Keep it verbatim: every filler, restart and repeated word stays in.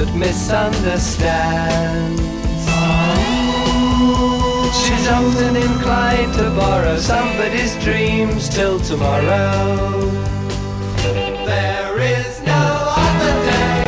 but misunderstands. She's often inclined to borrow somebody's dreams till tomorrow.